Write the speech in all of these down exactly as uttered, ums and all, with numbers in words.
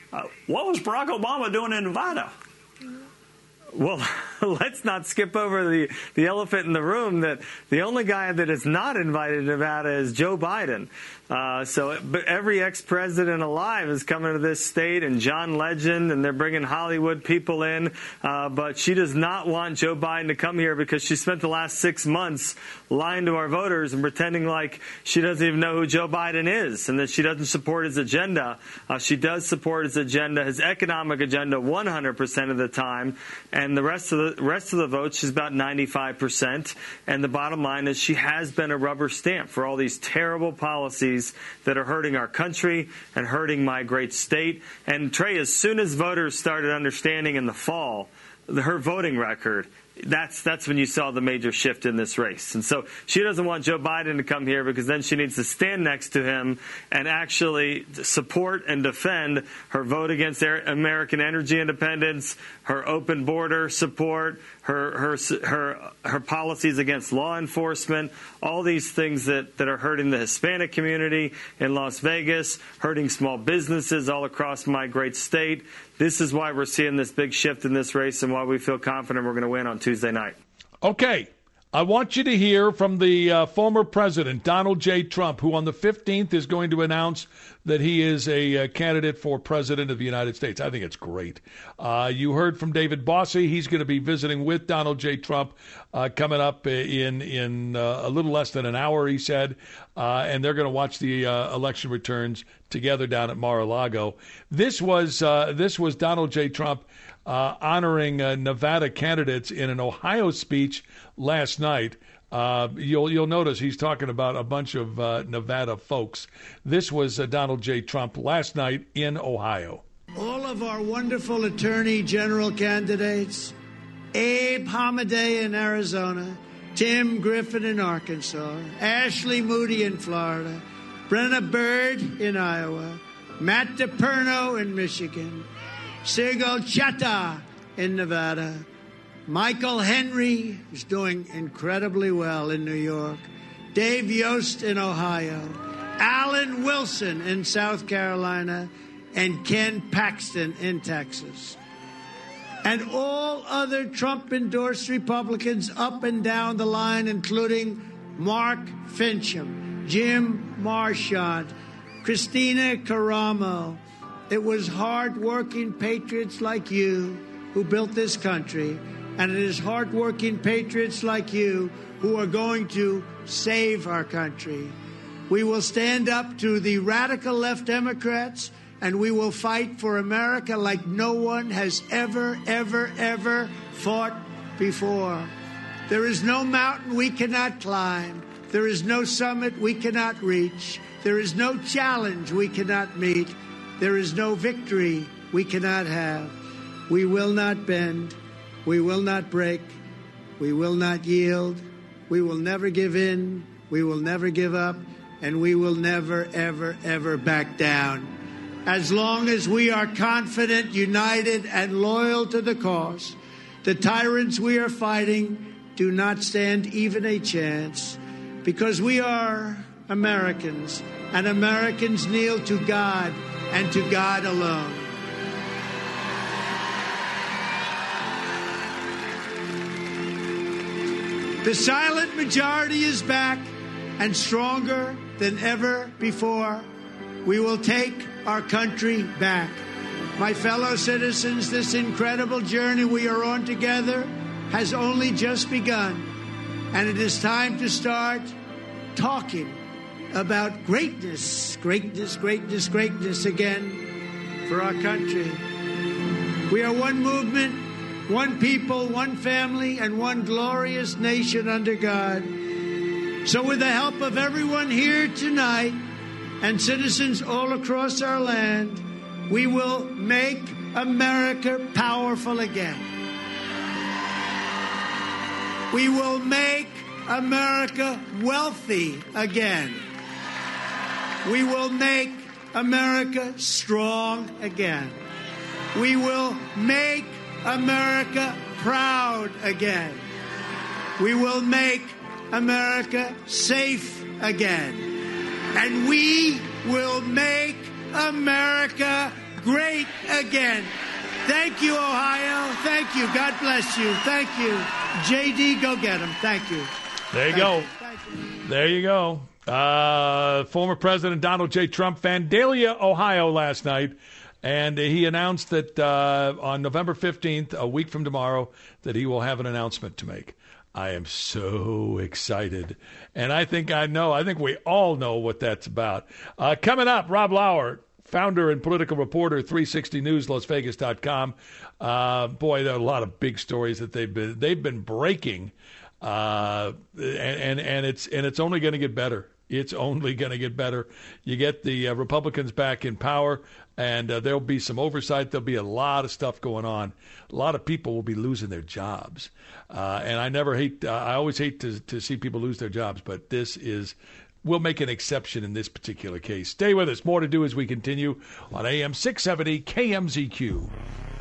Uh, what was Barack Obama doing in Nevada? Well, let's not skip over the, the elephant in the room that the only guy that is not invited to Nevada is Joe Biden. Uh, so but every ex-president alive is coming to this state, and John Legend, and they're bringing Hollywood people in. Uh, but she does not want Joe Biden to come here because she spent the last six months lying to our voters and pretending like she doesn't even know who Joe Biden is and that she doesn't support his agenda. Uh, she does support his agenda, his economic agenda, one hundred percent of the time. And the rest of the rest of the votes, she's about ninety-five percent. And the bottom line is she has been a rubber stamp for all these terrible policies that are hurting our country and hurting my great state. And Trey, as soon as voters started understanding in the fall her voting record, That's that's when you saw the major shift in this race. And so she doesn't want Joe Biden to come here because then she needs to stand next to him and actually support and defend her vote against American energy independence, her open border support, her her her her policies against law enforcement, all these things that, that are hurting the Hispanic community in Las Vegas, hurting small businesses all across my great state. This is why we're seeing this big shift in this race and why we feel confident we're going to win on Tuesday night. Okay. I want you to hear from the uh, former president, Donald J. Trump, who on the fifteenth is going to announce that he is a uh, candidate for president of the United States. I think it's great. Uh, you heard from David Bossie. He's going to be visiting with Donald J. Trump uh, coming up in, in uh, a little less than an hour, he said, uh, and they're going to watch the uh, election returns together down at Mar-a-Lago. This was, uh, this was Donald J. Trump Uh, honoring uh, Nevada candidates in an Ohio speech last night. Uh, you'll you'll notice he's talking about a bunch of uh, Nevada folks. This was uh, Donald J. Trump last night in Ohio. All of our wonderful attorney general candidates, Abe Hamadeh in Arizona, Tim Griffin in Arkansas, Ashley Moody in Florida, Brenna Byrd in Iowa, Matt DePerno in Michigan, Sigal Chattah in Nevada. Michael Henry is doing incredibly well in New York. Dave Yost in Ohio. Alan Wilson in South Carolina. And Ken Paxton in Texas. And all other Trump-endorsed Republicans up and down the line, including Mark Fincham, Jim Marchant, Christina Caramo. It was hard-working patriots like you who built this country, and it is hard-working patriots like you who are going to save our country. We will stand up to the radical left Democrats, and we will fight for America like no one has ever, ever, ever fought before. There is no mountain we cannot climb. There is no summit we cannot reach. There is no challenge we cannot meet. There is no victory we cannot have. We will not bend. We will not break. We will not yield. We will never give in. We will never give up. And we will never, ever, ever back down. As long as we are confident, united, and loyal to the cause, the tyrants we are fighting do not stand even a chance. Because we are Americans, and Americans kneel to God and to God alone. The silent majority is back and stronger than ever before. We will take our country back. My fellow citizens, this incredible journey we are on together has only just begun, and it is time to start talking about greatness, greatness, greatness, greatness again for our country. We are one movement, one people, one family, and one glorious nation under God. So with the help of everyone here tonight and citizens all across our land, we will make America powerful again. We will make America wealthy again. We will make America strong again. We will make America proud again. We will make America safe again. And we will make America great again. Thank you, Ohio. Thank you. God bless you. Thank you. J D, go get him. Thank you. There you Thank go. you. Thank you. There you go. Uh, former President Donald J. Trump, Vandalia, Ohio, last night. And he announced that uh, on November fifteenth, a week from tomorrow, that he will have an announcement to make. I am so excited. And I think I know, I think we all know what that's about. Uh, coming up, Rob Lauer, founder and political reporter, three sixty news las vegas dot com. Uh, boy, there are a lot of big stories that they've been they've been breaking, uh, and, and and it's and it's only going to get better. It's only going to get better. You get the uh, Republicans back in power, and uh, there'll be some oversight. There'll be a lot of stuff going on. A lot of people will be losing their jobs, uh, and I never hate. Uh, I always hate to to see people lose their jobs, but this is. We'll make an exception in this particular case. Stay with us. More to do as we continue on A M six seventy K M Z Q.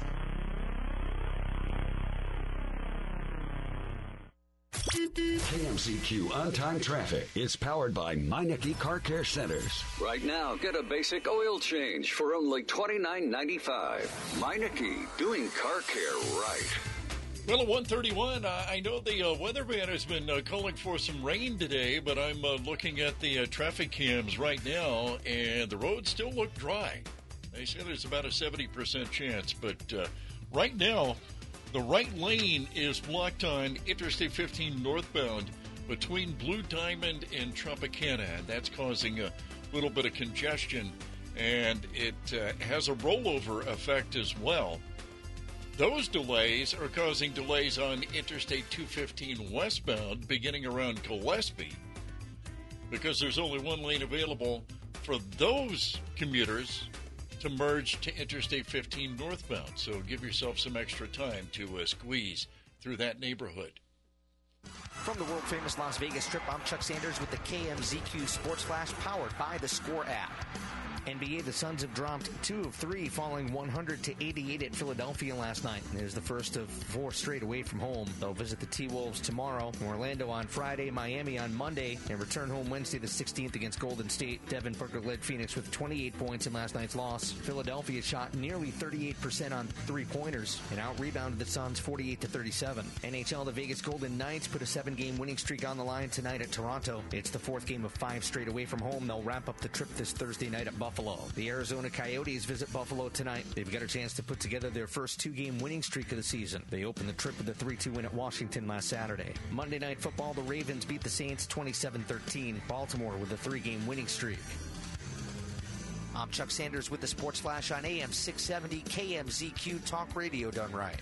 K M Z Q on-time traffic is powered by Meineke Car Care Centers. Right now, get a basic oil change for only twenty-nine ninety-five. Meineke, doing car care right. Well, at one thirty-one, uh, I know the uh, weatherman has been uh, calling for some rain today, but I'm uh, looking at the uh, traffic cams right now, and the roads still look dry. They say there's about a seventy percent chance, but uh, right now, the right lane is blocked on Interstate fifteen northbound between Blue Diamond and Tropicana, and that's causing a little bit of congestion, and it uh, has a rollover effect as well. Those delays are causing delays on Interstate two fifteen westbound beginning around Gillespie because there's only one lane available for those commuters to merge to Interstate fifteen northbound. So give yourself some extra time to uh, squeeze through that neighborhood. From the world-famous Las Vegas Strip, I'm Chuck Sanders with the K M Z Q Sports Flash powered by the Score app. N B A, the Suns have dropped two of three, falling one hundred to eighty-eight at Philadelphia last night. It is the first of four straight away from home. They'll visit the T-Wolves tomorrow, Orlando on Friday, Miami on Monday, and return home Wednesday the sixteenth against Golden State. Devin Booker led Phoenix with twenty-eight points in last night's loss. Philadelphia shot nearly thirty-eight percent on three-pointers and out-rebounded the Suns forty-eight to thirty-seven. N H L, the Vegas Golden Knights put a seven-game winning streak on the line tonight at Toronto. It's the fourth game of five straight away from home. They'll wrap up the trip this Thursday night at Buffalo. The Arizona Coyotes visit Buffalo tonight. They've got a chance to put together their first two-game winning streak of the season. They opened the trip with a three two win at Washington last Saturday. Monday Night Football, the Ravens beat the Saints twenty-seven thirteen. Baltimore with a three-game winning streak. I'm Chuck Sanders with the Sports Flash on A M six seventy K M Z Q Talk Radio done right.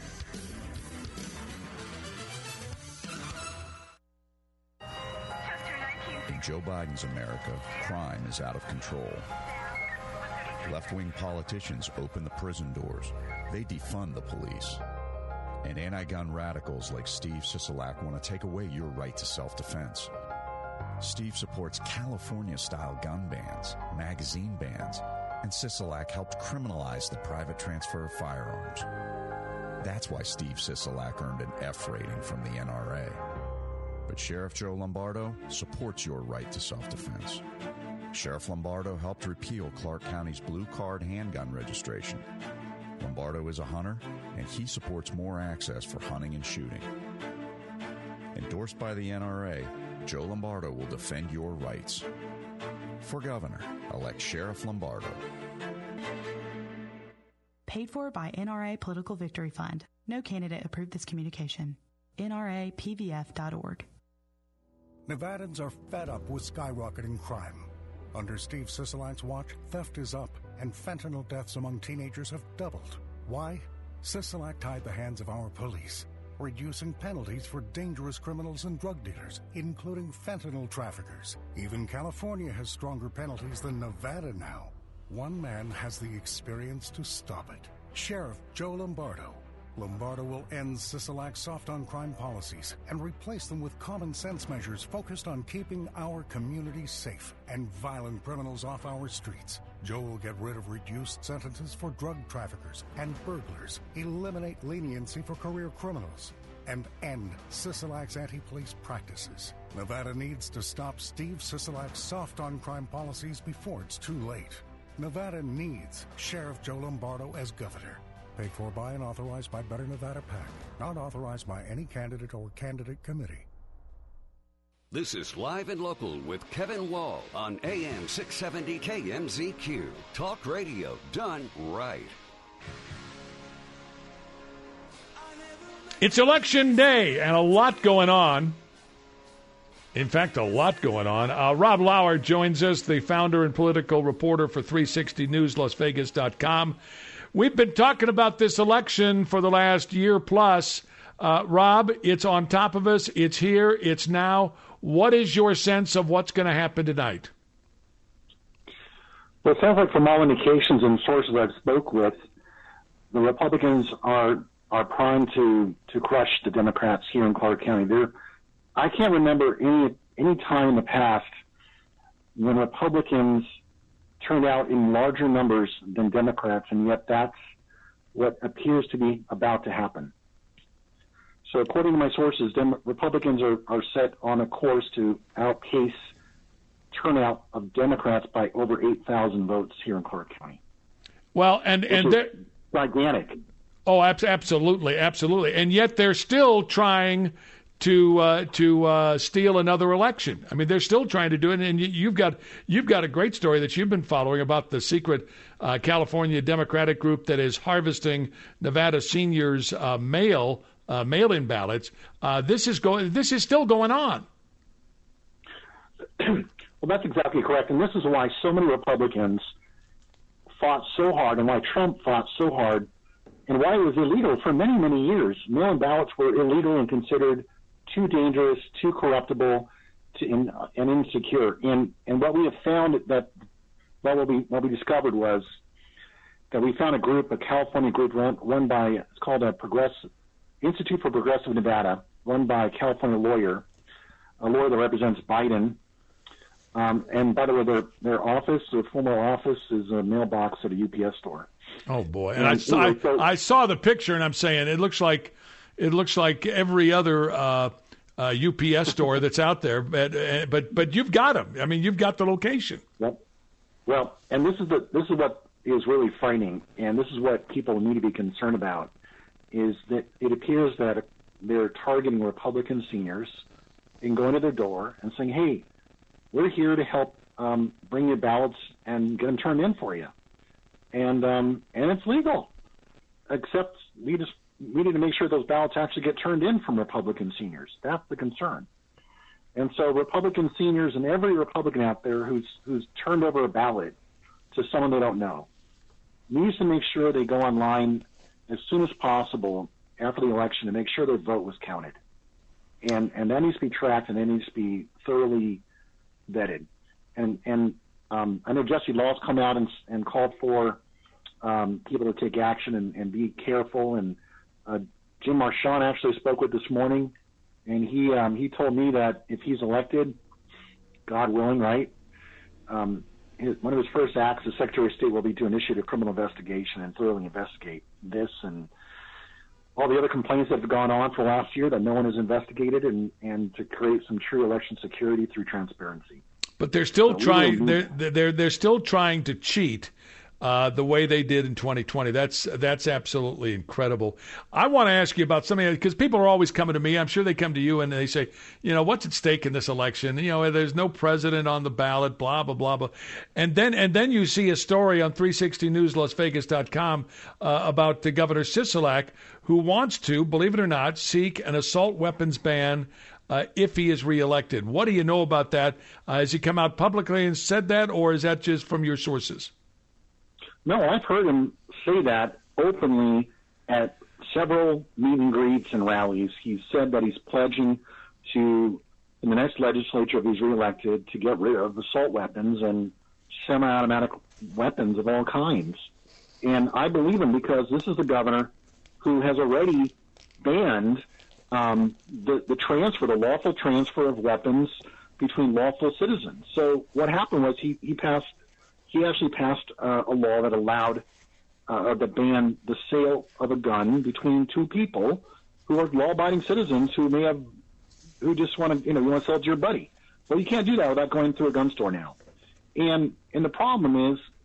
In Joe Biden's America, crime is out of control. Left-wing politicians open the prison doors. They defund the police. And anti-gun radicals like Steve Sisolak want to take away your right to self-defense. Steve supports California-style gun bans, magazine bans, and Sisolak helped criminalize the private transfer of firearms. That's why Steve Sisolak earned an F rating from the N R A. But Sheriff Joe Lombardo supports your right to self-defense. Sheriff Lombardo helped repeal Clark County's blue card handgun registration. Lombardo is a hunter, and he supports more access for hunting and shooting. Endorsed by the N R A, Joe Lombardo will defend your rights. For governor, elect Sheriff Lombardo. Paid for by N R A Political Victory Fund. No candidate approved this communication. N R A P V F dot org. Nevadans are fed up with skyrocketing crime. Under Steve Sisolak's watch, theft is up, and fentanyl deaths among teenagers have doubled. Why? Sisolak tied the hands of our police, reducing penalties for dangerous criminals and drug dealers, including fentanyl traffickers. Even California has stronger penalties than Nevada now. One man has the experience to stop it. Sheriff Joe Lombardo. Lombardo will end Sisolak's soft-on-crime policies and replace them with common-sense measures focused on keeping our communities safe and violent criminals off our streets. Joe will get rid of reduced sentences for drug traffickers and burglars, eliminate leniency for career criminals, and end Sisolak's anti-police practices. Nevada needs to stop Steve Sisolak's soft-on-crime policies before it's too late. Nevada needs Sheriff Joe Lombardo as governor. Paid for by and authorized by Better Nevada PAC. Not authorized by any candidate or candidate committee. This is Live and Local with Kevin Wall on A M six seventy K M Z Q. Talk radio done right. It's election day and a lot going on. In fact, a lot going on. Uh, Rob Lauer joins us, the founder and political reporter for three sixty news las vegas dot com. We've been talking about this election for the last year plus. Uh, Rob, it's on top of us. It's here. It's now. What is your sense of what's going to happen tonight? Well, it sounds like from all indications and sources I've spoke with, the Republicans are are primed to, to crush the Democrats here in Clark County. They're, I can't remember any any time in the past when Republicans turned out in larger numbers than Democrats, and yet that's what appears to be about to happen. So according to my sources, Dem- Republicans are, are set on a course to outpace turnout of Democrats by over eight thousand votes here in Clark County. Well, and, and they're gigantic. Oh, ab- absolutely, absolutely. And yet they're still trying to uh, to uh, steal another election. I mean, they're still trying to do it. And you, you've got you've got a great story that you've been following about the secret uh, California Democratic group that is harvesting Nevada seniors' uh, mail uh, mail-in ballots. Uh, this is going. This is still going on. Well, that's exactly correct, and this is why so many Republicans fought so hard, and why Trump fought so hard, and why it was illegal for many, many years. Mail-in ballots were illegal and considered too dangerous, too corruptible, to, and, and insecure. And and what we have found that well, what we what we discovered was that we found a group, a California group run, run by it's called a Progressive Institute for Progressive Nevada, run by a California lawyer, a lawyer that represents Biden. Um, and by the way, their their office, their former office, is a mailbox at a U P S store. Oh boy! And, and I, saw, I, so, I saw the picture, and I'm saying it looks like it looks like every other uh, uh, U P S store that's out there. But but but you've got them. I mean, you've got the location. Yep. Well, and this is the this is what is really frightening, and this is what people need to be concerned about, is that it appears that they're targeting Republican seniors and going to their door and saying, "Hey, we're here to help um, bring your ballots and get them turned in for you," and um, and it's legal. Except we just we need to make sure those ballots actually get turned in from Republican seniors. That's the concern. And so Republican seniors and every Republican out there who's who's turned over a ballot to someone they don't know needs to make sure they go online as soon as possible after the election to make sure their vote was counted. And and that needs to be tracked, and that needs to be thoroughly vetted. And and um, I know Jesse Law's come out and, and called for um, people to take action and, and be careful. And uh, Jim Marchand actually spoke with this morning, and he um, he told me that if he's elected, God willing, right, um, his, one of his first acts as Secretary of State will be to initiate a criminal investigation and thoroughly investigate this and all the other complaints that have gone on for last year that no one has investigated, and, and to create some true election security through transparency. But they're still so trying. They're they're they're still trying to cheat uh, the way they did in twenty twenty. That's that's absolutely incredible. I want to ask you about something, because people are always coming to me. I'm sure they come to you and they say, you know, what's at stake in this election? You know, there's no president on the ballot. Blah blah blah blah. And then and then you see a story on three sixty news las vegas dot com uh, about the Governor Sisolak, who wants to, believe it or not, seek an assault weapons ban uh, if he is reelected. What do you know about that? Uh, has he come out publicly and said that, or is that just from your sources? No, I've heard him say that openly at several meet and greets and rallies. He's said that he's pledging to, in the next legislature, if he's reelected, to get rid of assault weapons and semi-automatic weapons of all kinds. And I believe him, because this is the governor who has already banned um, the, the transfer, the lawful transfer of weapons between lawful citizens. So what happened was he, he passed, he actually passed uh, a law that allowed uh, that banned the sale of a gun between two people who are law-abiding citizens who may have, who just want to, you know, you want to sell it to your buddy. Well, you can't do that without going through a gun store now. And and the problem is,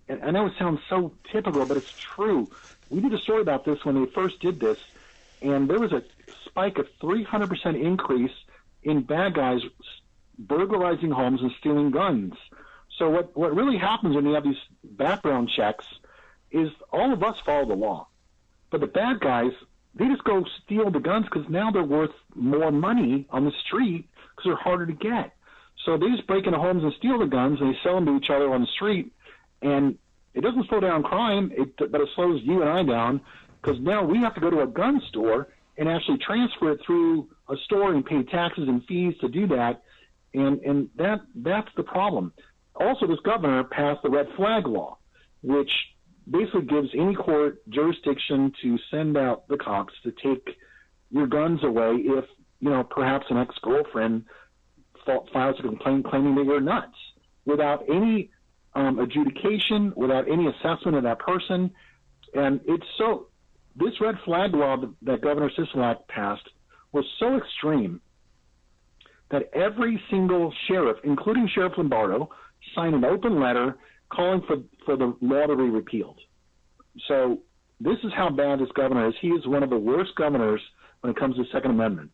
and I know it sounds so typical, but it's true. We did a story about this when they first did this, and there was a spike of three hundred percent increase in bad guys burglarizing homes and stealing guns. So what, what really happens when you have these background checks is all of us follow the law. But the bad guys, they just go steal the guns because now they're worth more money on the street because they're harder to get. So they just break into homes and steal the guns, and they sell them to each other on the street. And it doesn't slow down crime, it, but it slows you and I down because now we have to go to a gun store and actually transfer it through a store and pay taxes and fees to do that. And, and that that's the problem. Also, this governor passed the red flag law, which basically gives any court jurisdiction to send out the cops to take your guns away if, you know, perhaps an ex-girlfriend files a complaint claiming that you're nuts without any um, adjudication, without any assessment of that person. And it's so, this red flag law that Governor Sisolak passed was so extreme that every single sheriff, including Sheriff Lombardo, signed an open letter calling for, for the law to be repealed. So this is how bad this governor is. He is one of the worst governors when it comes to the Second Amendment.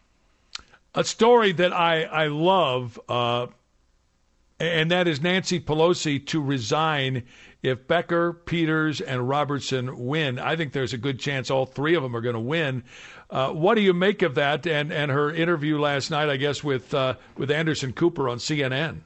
A story that I, I love, uh, and that is Nancy Pelosi to resign if Becker, Peters, and Robertson win. I think there's a good chance all three of them are going to win. Uh, what do you make of that and, and her interview last night, I guess, with uh, with Anderson Cooper on C N N?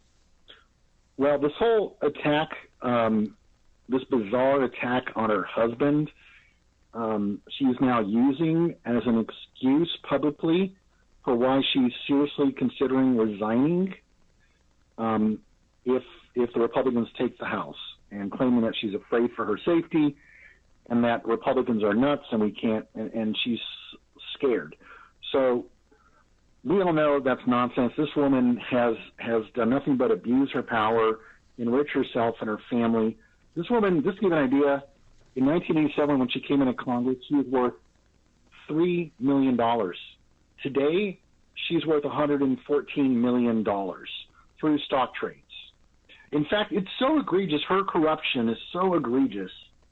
Well, this whole attack, um, this bizarre attack on her husband, um, she's now using as an excuse publicly for why she's seriously considering resigning um, if if the Republicans take the House, and claiming that she's afraid for her safety and that Republicans are nuts and we can't, and, and she's scared. So we all know that's nonsense. This woman has, has done nothing but abuse her power, enrich herself and her family. This woman, just to give you an idea, in nineteen eighty-seven when she came into Congress, she was worth three million dollars. Today, she's worth one hundred fourteen million dollars through stock trades. In fact, it's so egregious, her corruption is so egregious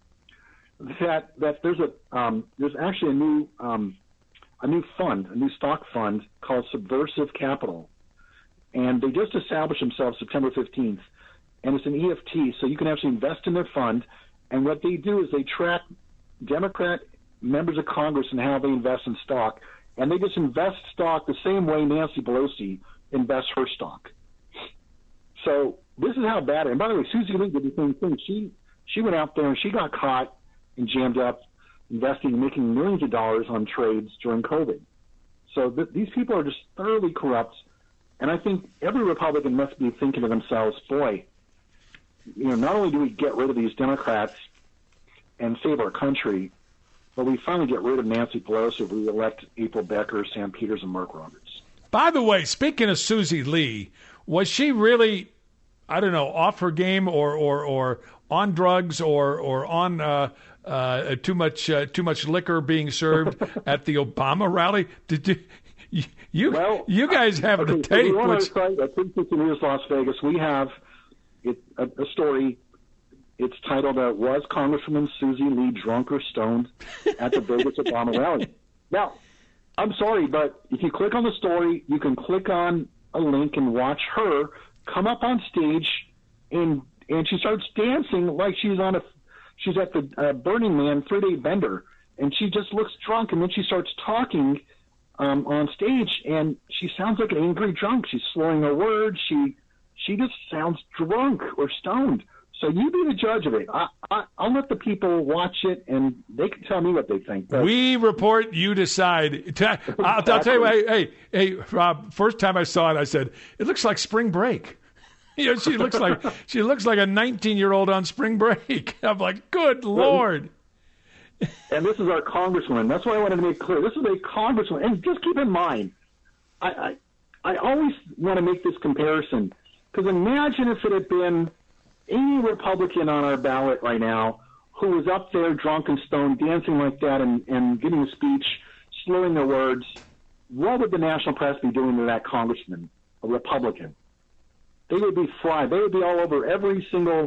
that that there's a um, there's actually a new um, a new fund, a new stock fund called Subversive Capital, and they just established themselves September fifteenth, and it's an E F T, so you can actually invest in their fund. And what they do is they track Democrat members of Congress and how they invest in stock, and they just invest stock the same way Nancy Pelosi invests her stock. So this is how bad it is. And by the way, Susie Lee did the same thing. She she went out there and she got caught and jammed up investing and making millions of dollars on trades during COVID. So th- these people are just thoroughly corrupt. And I think every Republican must be thinking to themselves, boy, you know, not only do we get rid of these Democrats and save our country, but we finally get rid of Nancy Pelosi if we elect April Becker, Sam Peters, and Mark Roberts. By the way, speaking of Susie Lee, was she really, I don't know, off her game or or, or on drugs or or on uh, uh, too much uh, too much liquor being served at the Obama rally? Did you you you, well, you guys have okay, the tape? So on our which... site at three sixty News Las Vegas, we have it, a, a story. It's titled uh, "Was Congresswoman Susie Lee Drunk or Stoned at the Vegas Obama Rally?" Now, I'm sorry, but if you click on the story, you can click on a link and watch her come up on stage, and and she starts dancing like she's on a she's at the uh, Burning Man three-day bender, and she just looks drunk, and then she starts talking um, on stage, and she sounds like an angry drunk. She's slurring her words. She she just sounds drunk or stoned. So you be the judge of it. I, I, I'll let the people watch it, and they can tell me what they think. But we report, you decide. I'll, I'll tell you what, hey, hey, hey, Rob, first time I saw it, I said, it looks like spring break. You know, she looks like she looks like a nineteen-year-old on spring break. I'm like, good Lord. And this is our congresswoman. That's why I wanted to make clear. This is a congresswoman. And just keep in mind, I, I, I always want to make this comparison, because imagine if it had been any Republican on our ballot right now who was up there drunk and stoned, dancing like that and, and giving a speech, slurring their words, what would the national press be doing to that congressman, a Republican? They would be fried. They would be all over every single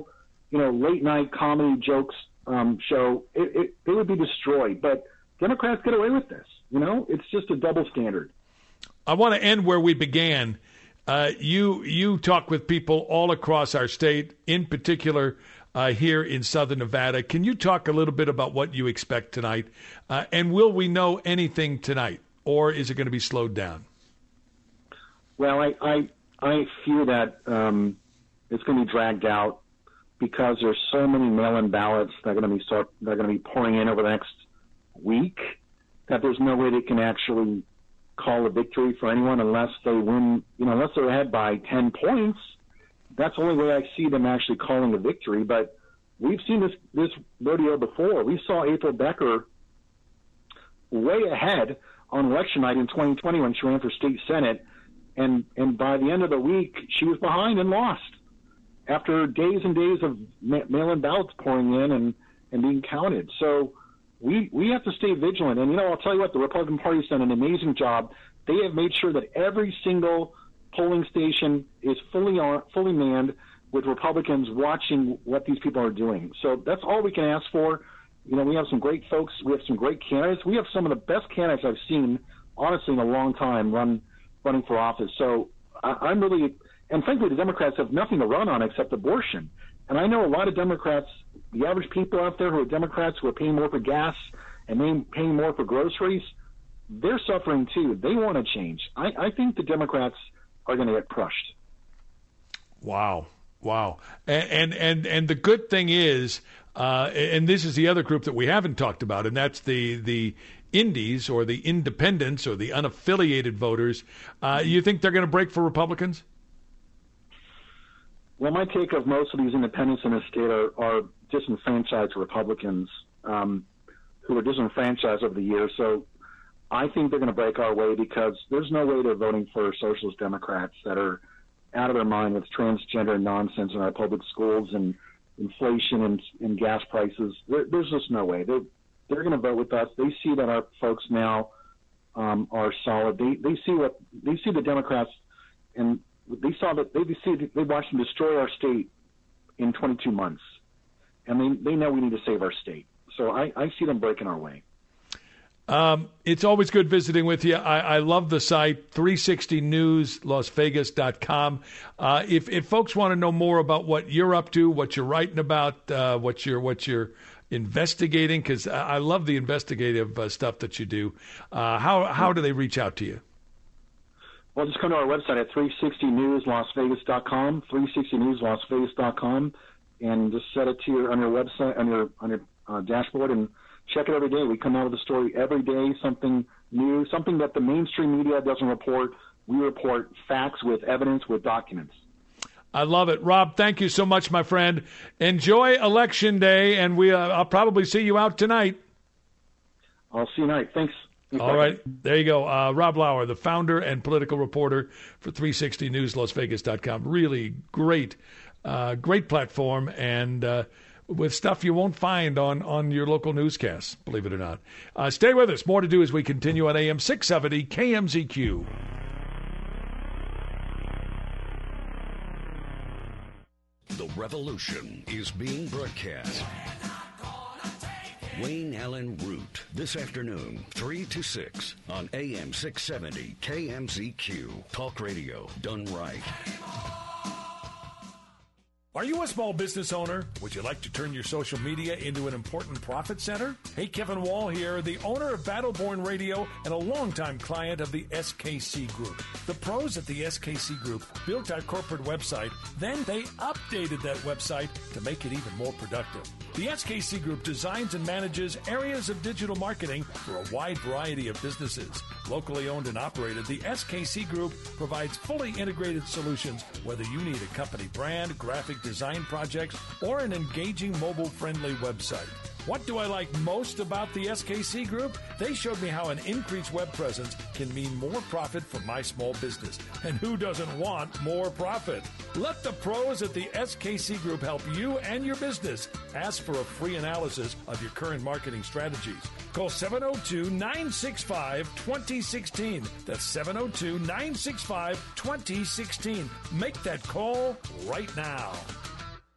you know, late night comedy jokes um, show, it, it, they would be destroyed. But Democrats get away with this. You know, it's just a double standard. I want to end where we began. Uh, you you talk with people all across our state, in particular uh, here in Southern Nevada. Can you talk a little bit about what you expect tonight? Uh, and will we know anything tonight, or is it going to be slowed down? Well, I I, I fear that um, it's going to be dragged out because there's so many mail-in ballots that are going to be start that are going to be pouring in over the next week that there's no way they can actually call a victory for anyone unless they win, you know, unless they're ahead by ten points. That's the only way I see them actually calling a victory. But we've seen this, this rodeo before. We saw April Becker way ahead on election night in twenty twenty when she ran for state senate. And, and by the end of the week, she was behind and lost after days and days of ma- mail-in ballots pouring in and, and being counted. So we we have to stay vigilant. And, you know, I'll tell you what, the Republican Party's done an amazing job. They have made sure that every single polling station is fully on, fully manned with Republicans watching what these people are doing. So that's all we can ask for. You know, we have some great folks. We have some great candidates. We have some of the best candidates I've seen, honestly, in a long time run running for office. So I, I'm really, and frankly, the Democrats have nothing to run on except abortion. And I know a lot of Democrats, the average people out there who are Democrats who are paying more for gas and paying more for groceries, they're suffering too. They want to change. I, I think the Democrats are going to get crushed. Wow. Wow. And, and, and, and the good thing is, uh, and this is the other group that we haven't talked about, and that's the, the indies or the independents or the unaffiliated voters. Uh, you think they're going to break for Republicans? Well, my take of most of these independents in the state are, are disenfranchised Republicans um, who are disenfranchised over the years. So I think they're going to break our way because there's no way they're voting for socialist Democrats that are out of their mind with transgender nonsense in our public schools and inflation and, and gas prices. There, there's just no way. They're, they're going to vote with us. They see that our folks now um, are solid. They they see what they see the Democrats, and they saw that they see they watched them destroy our state in twenty-two months, and they they know we need to save our state. So I, I see them breaking our way. Um, it's always good visiting with you. I, I love the site, three sixty news las vegas dot com. Uh, if, if folks want to know more about what you're up to, what you're writing about, uh, what you're what you're investigating, because I, I love the investigative uh, stuff that you do, uh, how how do they reach out to you? Well, just come to our website at three sixty news las vegas dot com, three sixty news las vegas dot com, and just set it to your on your website on your on your uh, dashboard and check it every day. We come out with a story every day, something new, something that the mainstream media doesn't report. We report facts with evidence, with documents. I love it. Rob, thank you so much, my friend. Enjoy Election Day, and we uh, I'll probably see you out tonight. I'll see you tonight. Thanks. Thanks All right. There you go. Uh, Rob Lauer, the founder and political reporter for three sixty news las vegas dot com. Really great, uh, great platform, and uh, with stuff you won't find on, on your local newscasts, believe it or not. Uh, stay with us. More to do as we continue on A M six seventy K M Z Q. The revolution is being broadcast. Wayne Allen Root, this afternoon, three to six on A M six seventy K M Z Q. Talk radio done right. Are you a small business owner? Would you like to turn your social media into an important profit center? Hey, Kevin Wall here, the owner of Battleborn Radio and a longtime client of the S K C Group. The pros at the S K C Group built our corporate website, then they updated that website to make it even more productive. The S K C Group designs and manages areas of digital marketing for a wide variety of businesses. Locally owned and operated, the S K C Group provides fully integrated solutions, whether you need a company brand, graphic design projects, or an engaging mobile-friendly website. What do I like most about the S K C Group? They showed me how an increased web presence can mean more profit for my small business. And who doesn't want more profit? Let the pros at the S K C Group help you and your business. Ask for a free analysis of your current marketing strategies. Call seven oh two, nine six five, two oh one six. That's seven oh two, nine six five, two oh one six. Make that call right now.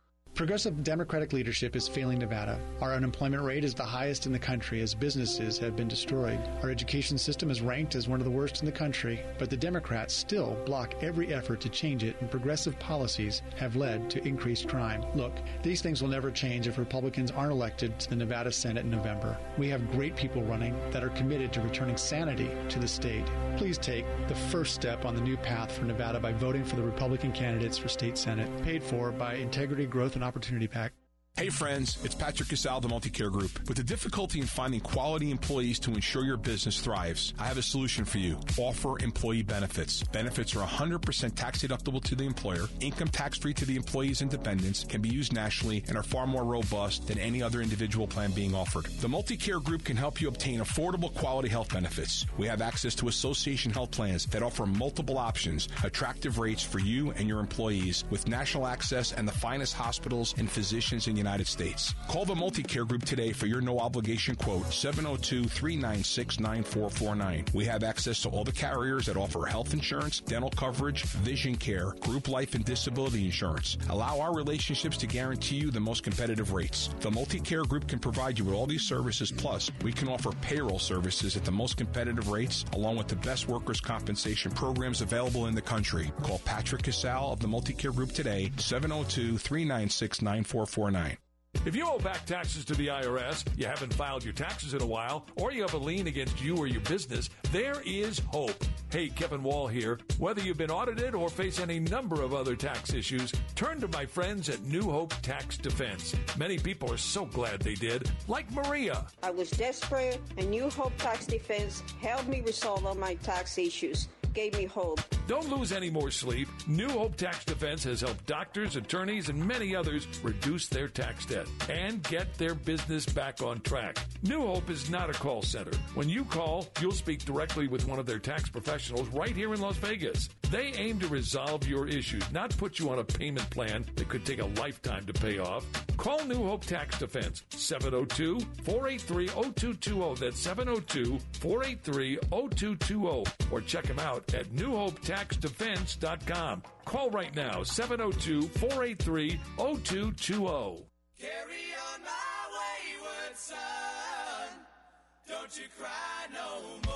Progressive Democratic leadership is failing Nevada. Our unemployment rate is the highest in the country as businesses have been destroyed. Our education system is ranked as one of the worst in the country, but the Democrats still block every effort to change it, and progressive policies have led to increased crime. Look, these things will never change if Republicans aren't elected to the Nevada Senate in November. We have great people running that are committed to returning sanity to the state. Please take the first step on the new path for Nevada by voting for the Republican candidates for state Senate, paid for by Integrity Growth and Opportunity PAC. Hey friends, it's Patrick Casal of the Multicare Group. With the difficulty in finding quality employees to ensure your business thrives, I have a solution for you. Offer employee benefits. Benefits are one hundred percent tax deductible to the employer, income tax free to the employees and dependents, can be used nationally, and are far more robust than any other individual plan being offered. The Multicare Group can help you obtain affordable quality health benefits. We have access to association health plans that offer multiple options, attractive rates for you and your employees, with national access and the finest hospitals and physicians in the United States. Call the Multicare Group today for your no-obligation quote, seven oh two, three nine six, nine four four nine. We have access to all the carriers that offer health insurance, dental coverage, vision care, group life and disability insurance. Allow our relationships to guarantee you the most competitive rates. The Multicare Group can provide you with all these services, plus we can offer payroll services at the most competitive rates, along with the best workers' compensation programs available in the country. Call Patrick Casal of the Multicare Group today, seven oh two, three nine six, nine four four nine. If you owe back taxes to the I R S, you haven't filed your taxes in a while, or you have a lien against you or your business, there is hope. Hey, Kevin Wall here. Whether you've been audited or face any number of other tax issues, turn to my friends at New Hope Tax Defense. Many people are so glad they did, like Maria. I was desperate, and New Hope Tax Defense helped me resolve all my tax issues. Gave me hope. Don't lose any more sleep. New Hope Tax Defense has helped doctors, attorneys, and many others reduce their tax debt and get their business back on track. New Hope is not a call center. When you call, you'll speak directly with one of their tax professionals right here in Las Vegas. They aim to resolve your issues, not put you on a payment plan that could take a lifetime to pay off. Call New Hope Tax Defense, seven oh two, four eight three, oh two two oh. That's seven oh two, four eight three, oh two two oh. Or check them out at new hope tax defense dot com. Call right now, seven oh two, four eight three, oh two two oh. Carry on my wayward son, don't you cry no more.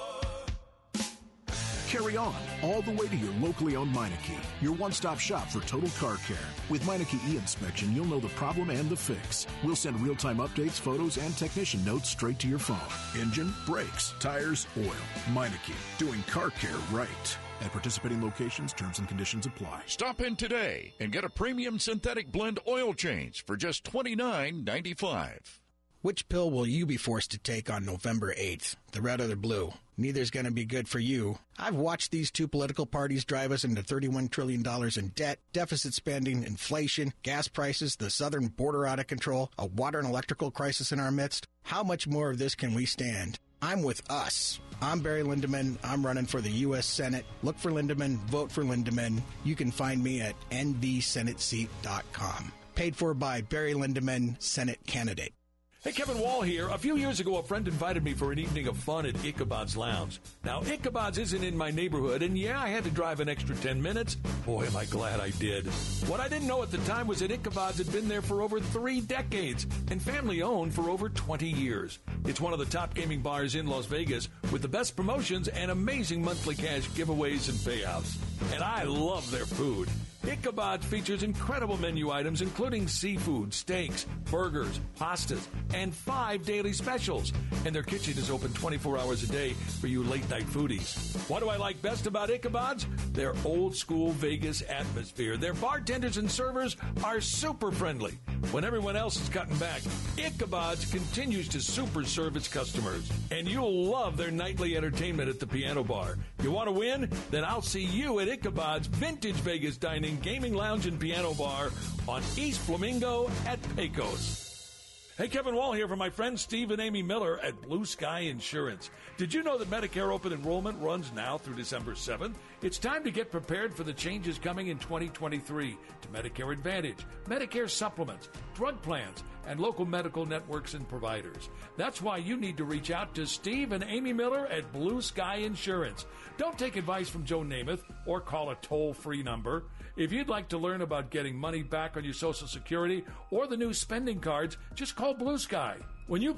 Carry on all the way to your locally owned Meineke, your one-stop shop for total car care. With Meineke e-Inspection, you'll know the problem and the fix. We'll send real-time updates, photos, and technician notes straight to your phone. Engine, brakes, tires, oil. Meineke, doing car care right. At participating locations, terms and conditions apply. Stop in today and get a premium synthetic blend oil change for just twenty-nine ninety-five. Which pill will you be forced to take on November eighth? The red or the blue? Neither's going to be good for you. I've watched these two political parties drive us into thirty-one trillion dollars in debt, deficit spending, inflation, gas prices, the southern border out of control, a water and electrical crisis in our midst. How much more of this can we stand? I'm with us. I'm Barry Lindeman. I'm running for the U S Senate. Look for Lindeman. Vote for Lindeman. You can find me at n v senate seat dot com. Paid for by Barry Lindeman, Senate candidate. Hey, Kevin Wall here. A few years ago, a friend invited me for an evening of fun at Ichabod's Lounge. Now, Ichabod's isn't in my neighborhood, and yeah, I had to drive an extra ten minutes. Boy, am I glad I did. What I didn't know at the time was that Ichabod's had been there for over three decades and family-owned for over twenty years. It's one of the top gaming bars in Las Vegas with the best promotions and amazing monthly cash giveaways and payouts. And I love their food. Ichabod features incredible menu items, including seafood, steaks, burgers, pastas, and five daily specials. And their kitchen is open twenty-four hours a day for you late-night foodies. What do I like best about Ichabod's? Their old-school Vegas atmosphere. Their bartenders and servers are super friendly. When everyone else is cutting back, Ichabod's continues to super serve its customers. And you'll love their nightly entertainment at the piano bar. You want to win? Then I'll see you at Ichabod's Vintage Vegas Dining, Gaming Lounge, and Piano Bar on East Flamingo at Pecos. Hey, Kevin Wall here for my friends Steve and Amy Miller at Blue Sky Insurance. Did you know that Medicare open enrollment runs now through December seventh? It's time to get prepared for the changes coming in twenty twenty-three to Medicare Advantage, Medicare supplements, drug plans, and local medical networks and providers. That's why you need to reach out to Steve and Amy Miller at Blue Sky Insurance. Don't take advice from Joe Namath or call a toll-free number. If you'd like to learn about getting money back on your Social Security or the new spending cards, just call Blue Sky. When you